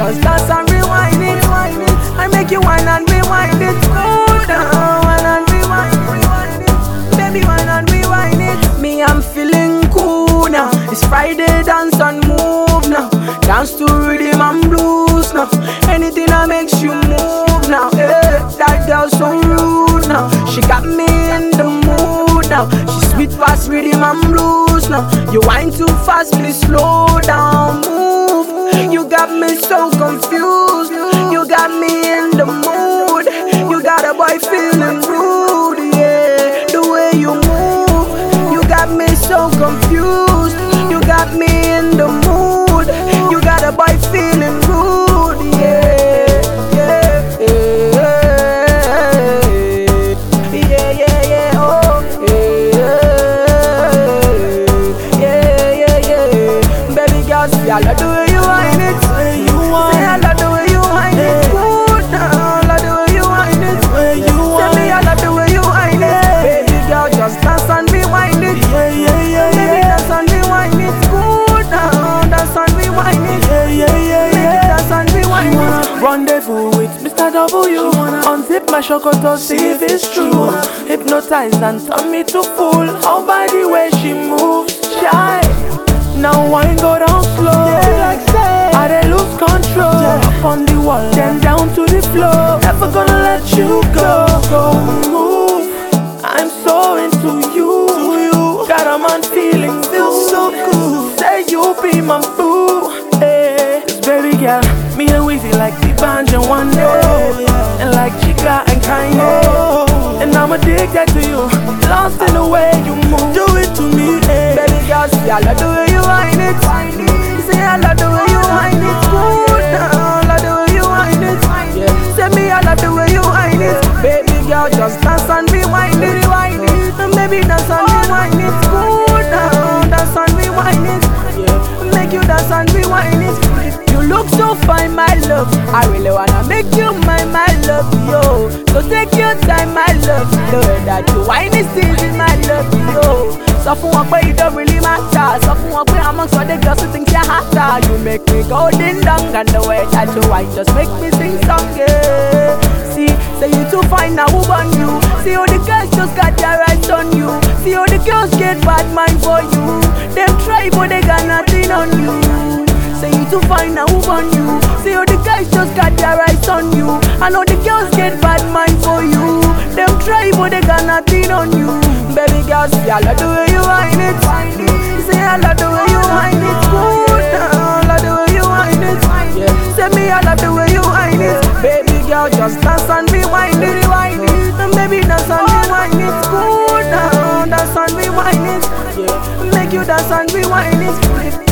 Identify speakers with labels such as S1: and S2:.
S1: just dance and rewind it. I make you wine and rewind it. Go down, wine and rewind it. Baby, wine and rewind it. Me, I'm feeling cool now. It's Friday, dance and move now. Dance to rhythm and blues now. Anything that makes you move now. Hey, that girl's so rude now. She got me in the mood now. She sweet past rhythm and blues now. You whine too fast, please slow down, move. You got me so confused. You got me in the mood. You got a boy feeling rude, yeah. The way you move, you got me so confused. You got me in the mood. You got a boy feeling rude, yeah, yeah, yeah, yeah, yeah, oh, yeah, yeah, yeah. Baby girl, see I love the way you whine it. Say I love the way you whine it. Good now, love the way you whine it. Say me I love the way you whine it. Baby girl, just dance and rewind it. Baby dance and rewind it. Good now, dance and rewind it. Baby dance and rewind it.
S2: Rendezvous with Mr. W. Unzip my chocolate, see if it's true. Hypnotize and turn me to fool. How by the way she moves, shy. Now wine go down slow. I dey lose control. Up on the wall, then down to the floor. Never gonna let you go. Go move. I'm so into you. Got a man feeling feels so cool. Say you be my boo. Hey, this baby girl, me and Weezy like the band and one day, and like Chica and Kanye. And I'm addicted to you, lost in the way you move. Do it to me, hey.
S1: Baby girl, see I love the way you whine it. Say I love the way you whine it. Good now, love the way you whine it. Say me I love the way you whine it. Baby girl, just dance and rewind it. And baby dance and rewind it. Good now, dance and rewind it. Make you dance and rewind it. You look so fine, my love. I really wanna make you mine, my love, yo. So take your time, my love. The way that you whine is easy, my love, yo. So for one way, it don't really matter. So for one way, amongst all the girls who think you're hotter. You make me go ding dong, and the way that you whine just make me sing song, yeah. See, say you too fine, now who on you? See how the girls just got their eyes on you. See how the girls get bad mind for you. Them try, but they got nothing on you. Say you too fine, now who on you? See how the guys just got their eyes on you. I know the girls get bad mind for you. Them try, but they got nothing on you. Baby girl, see I love the way you whine it. Say I love the way you whine it. Good now, love the way you whine it. Say me I love the way you whine it. Baby girl, just dance and rewind it. And baby dance and rewind it. Good now, dance and rewind it. Make you dance and rewind it.